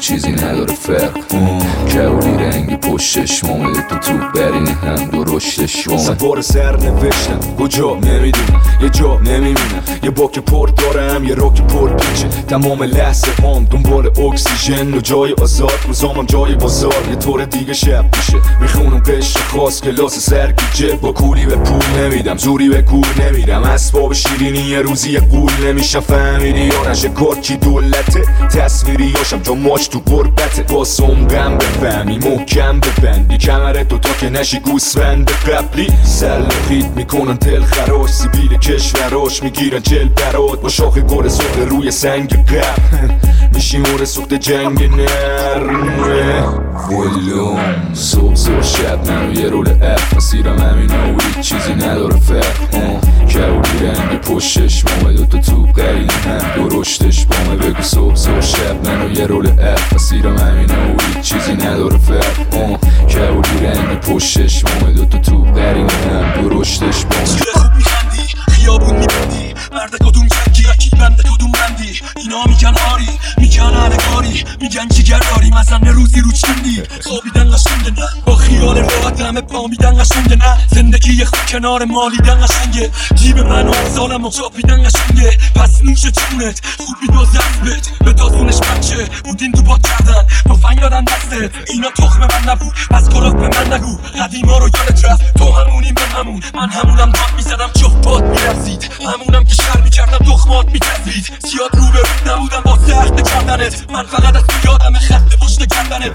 چیزی نداره فرق. کبولی رنگی پشت چشمام تو برینی هم درشتش وامه. سوار سر نوشتم کجا نمیدونم، یه جا نمیبینم، یه باک پر دارم یه راک پر پیچه. تمام لحظه هم دنبال اکسیژن و جای آزاد، روزامم جای بازار یه طور دیگه شب میشه. میخونم قشر خاص کلاس سرگیجه، با کولی به پول نمیدم زوری به کور نمیدم. اسباب شیرینی یه روزی یه قول نمیشم، فهمیدی یا نشه کار کی دولته. تصویری یاشم جا ماچ تو قربته، با سمقم بفهمی محکم ببندی کمره دوتا که نشی گوسفند قبلی. سلخیت میکنن تل خراش، سیبیل کشوراش میگیرن جل برات. با شاخ گل سخت روی سنگ قبل میشی مور سخت جنگ نرمه. ولوم صبح زور شب منو یه رول اف مسیرم همینه و هیچ چیزی نداره فرق. کبولی رنگی پشت چشمامه دوتا توپ قرینی هم درشتش بامه. بگو صبح زور شب منو یه رول اف مسیرم همینه و هیچ چیزی نداره فرق. کبولی رنگی پشت چشمامه دوتا توپ قرینی هم درشتش بامه. خوب میخندی خیابون میبندی مرد کدوم جنگی اکی بنده کدوم بندی. اینا میگن آری میگن انگاری میگن جگر داری مزن روزی رو چندی. خوابیدن قشنگه نه با خیال راحت همه پا میدن قشنگه نه. زندگی خوب کنار مالیدن قشنگه. جیب من و سالم و چاپیدن قشنگه. پس نوش جونت خوب میدازن بهت به دازونش بچه بودین تو باد کردن تفنگ دادن دستت. اینا تخم من نبود پس کلاف به من نگو. قدیما رو یادت رفت تو همونیم به همون. من همونم داد میزدم جفتات میرسید، همونم که شر میکردم دخمات میتزید. زیاد رو به رو نبودم با سخت کردنت. من فقط از تو یادم خط پشت کردنت.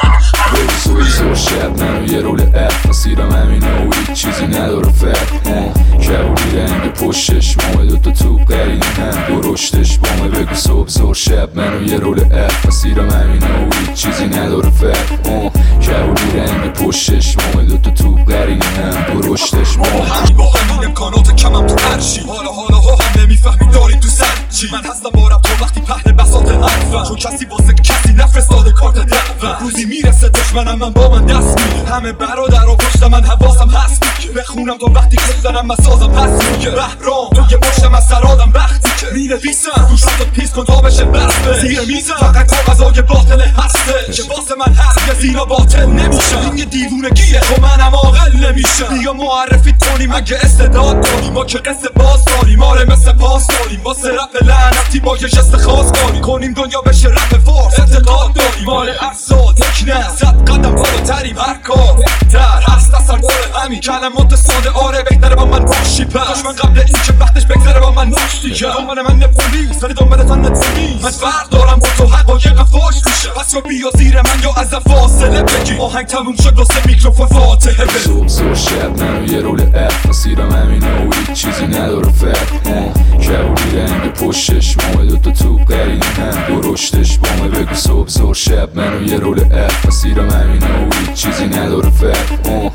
بزن زور شب منو یه رول اف مسیرم همینه و هیچ چیزی نداره فرق. کبولی رنگی پشت چشمامه دوتا توپ قرینی هم درشتش بامه. بگو صبح زور شب منو یه رول اف مسیرم همینه و هیچ چیزی نداره فرق. کبولی رنگی پشت چشمامه دوتا توپ قرینی هم درشتش بامه. همین با همین امکانات کمم تو هرشی. حالا هم نمیفهمی داری تو سر چی. من هستم بارم تو وقتی پهن بساط حرفم، چون کسی واسه کسی نفرستاده کارت دعوت. روزی میرسه دشمنم من با من دست میده، همه برادر و پشت من حواسم هست که بخونم تا وقتی که دارم من سازم پس میگه بهرام تو یه مشتم از سرادم وقتی که مینویسم روش تا پیس کن تا بشه بسته. زیر میزم فقط کاغذای باطل هسته که واسه من هست که زیرا باطل نمیشه. این یه دیوونگیه خب منم عاقل نمیشه. بیا معرفی کنیم اگه استعداد داریم، ما که قصه باز داریم آره مثل پاس داریم. واسه رپ لعنتی با یه جست خاص کنیم دنیا بشه رپ فارس. اعتقاد داریم مال ارساد یک نه 100 قدم بالاتریم. هر کار بهتر هست اصلا باره همین کلمات ساده آره بهتره با من باشی. پس من قبل این که وقتش بگذره با من ناشتی کرد. دنبال من نپولیس ولی دنبال تن نتونیست. من فرق دارم با تو حقایق فاش میشه. پس یا بیا زیر من یا از فاصله بگی. آهنگ تموم شد واسه میکروفون فاتحه بگی. زور شب منو یه رول اف مسیرم همینه و هیچ چیزی نداره فرق. کبولی رنگی پشت چشمامه دوتا توپ قرینی هم درشتش بامه. بگو صبح زور شب منو یه رول اف مسیرم همینه و هیچ چیزی نداره فرق.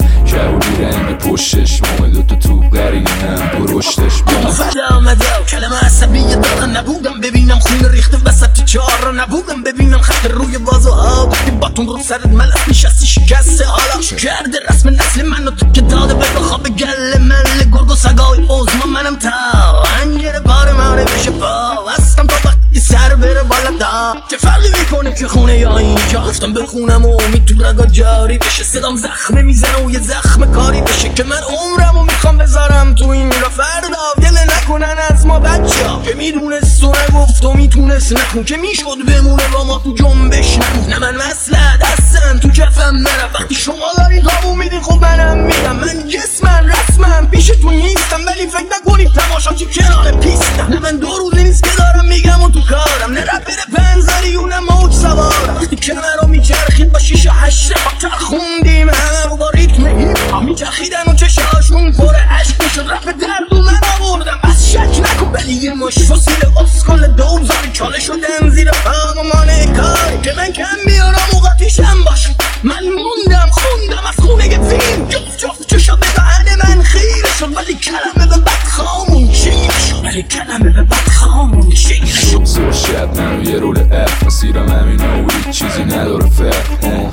کبولی رنگی پشت چشمامه دوتا توپ قرینی هم درشتش بامه. فدا آمده و کلمه عصبیه دارن نبودم ببینم خون ریخته وسط چهار را نبودم ببینم خط روی بازوها. وقتی باتون رو سرت ملت نشستی شکسته حالا کرده رسم نسل منو تو که داده به خواب گل مل گرگ و سگای عظما. منم تا انجره بار ماره بشه پا هستم تا وقتی سر بره بالا دا. چه فرقی میکنه که خونه یا اینجا هفتم بخونم و امید تو رگا جاری بشه. صدام زخمه میزنه و یه زخم کاری بشه که من عمرمو میخوام بذارم تو این را فردا گله نکنن از ما بچه ها که میدونست و نگفت و میتونست نخون که میشد بمونه با ما تو جنبش نمون. نه من مسئله دستم تو کفم نرم وقتی شما دارین قابو میدین خب منم میرم. من جسمم رسمم پیشتون نیستم ولی فکر نکنید تماشا چی کنار پیستم. نه من 2 روزی نیست که دارم میگم و تو کارم. نه رپر پنزاری اونم موج سوارم. وقتی کمر رو میچرخید با 6 و 8 تا خوندیم همه رو با ریتم هیپ میچرخیدن و چشاشون پر عشق میشد. رپ درد و من آوردم از شک نکن ولی یه مش فسیل اسکل دوزاری چاله شدم زیر پام و مانه کاری که من کم بیارم و قطیشم باش. من موندم خوندم از خونه فیلم جفت چشا به دهن من خیره شد ولی کلمه به بد خاموشی شد. ولی کلمه به بد خاموشی شد. زور شب منو یه رول اف مسیرم همینه و هیچ چیزی نداره فرق.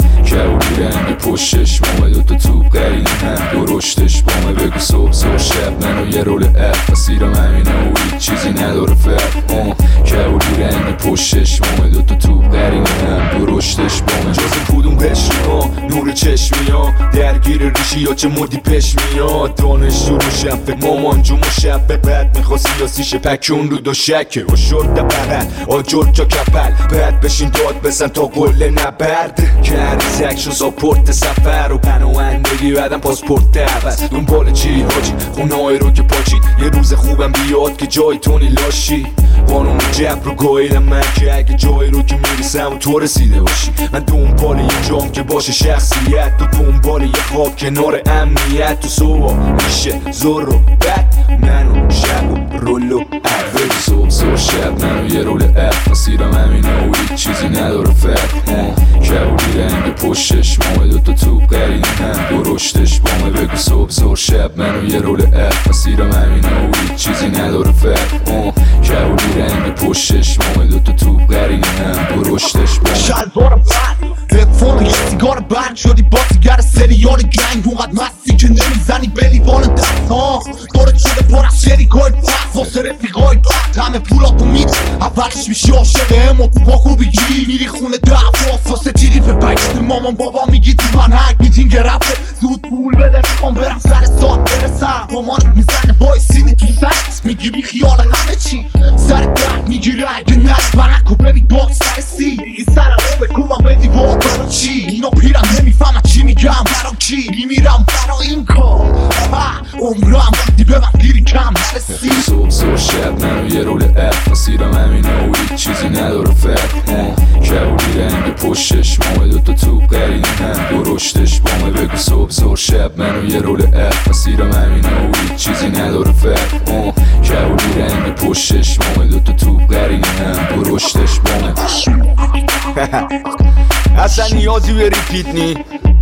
کبولی رنگی پشت چشمامه دوتا توپ قرینی هم درشتش بامه. بگو صبح زور شب منو یه رول اف مسیرم همینه و هیچ چیزی نداره فرق کبولی رنگ پشت چشمامه دوتا توپ قرینه هم دو رشتش بامه جز کدوم قشری ها نور چشمی ها درگیر ریشی یا چه مردی پشمی ها دانشجو رو شفه مامان جو مشبه بعد میخواست سیاسیشه پکون رو دو شکه و شرده برد آجر جا کپل بعد بشین داد بزن تا قله نبرد که هریزک شو ساپورت سفر و پناهندگی بعدم پاسپورت دعوت دنبال چی حاجی خونه‌ای رو که پاچید یه روز خوبم بیاد که جای تونی لاشی قانون جبر رو گاهیدم من که اگه جایی رو که میرسم و تو رسیده باشی من دنبال یه جام که باشه شخصیت تو دنبال یه خواب کنار امنیت تو صبح میشه زور و بد منو شب و رول و عرض صبح شب منو یه رول اف مسیرم همینه و هیچ چیزی نداره فرق کبولی رنگ پشت چشمامه دوتا توپ قرینه هم دو رشتش بامه بگو صبح شب منو یه رول اف مسیرم همینه و هیچ چیزی نداره فرق کبولی رنگ پشت چشمامه دوتا توپ قرینه هم دو رشتش بامه شلوار بند هدفون یه سیگار بند شدی با سیگر سریال گنگ اونقدر مستی که نمیزنی به لیوان دست ها دارت شده پر از شریکای پس واسه رفیقای بند همه پولاتو میدی اولش میشی عاشق اما تو باکو بگیری میری خونه دعواست واسه تیری به بکشت مامان بابا میگی تو من هنگ میتینگ رفته زود پول بده میخوام برم سر ساعت برسم مامانت میزنه بای سینی تو سرت میگی بی خیال همه چی سر درد میگیره اگه نشت برنکو ببی باک سر سی دیگی سرم رو بکوبم بدی با برا چی اینا پیرم نمیفهمم چی میگم برا کی میمیرم برا این کار عمرم وقتی به من گیری کم نرسی صبح شب منو یه رول اف مسیرم همینه و هیچ چیزی نداره فرق کبولی رنگ پشت چشمامه دوتا توپ قرینه هم دو رشتش بامه بگو صبح شب منو یه رول اف مسیرم همینه و هیچ چیزی نداره فرق کبولی رنگ پشت چشمامه دوتا توپ قرینه هم دو رشتش بامه اصلا نیازی به ریپیت نی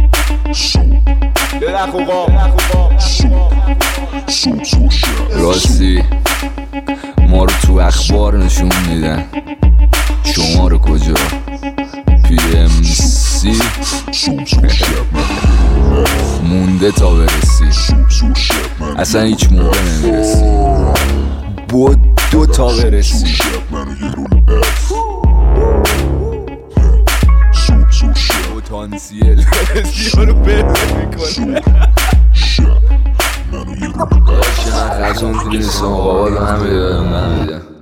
راستی ما رو تو اخبار نشون میدن شما رو کجا PMC مونده تا برسی اصلا هیچ موقع نمیرسی بود دو تا برسی پتانسیل برسی رو بده میکنه من خزون تو نیستم آقا من میدادم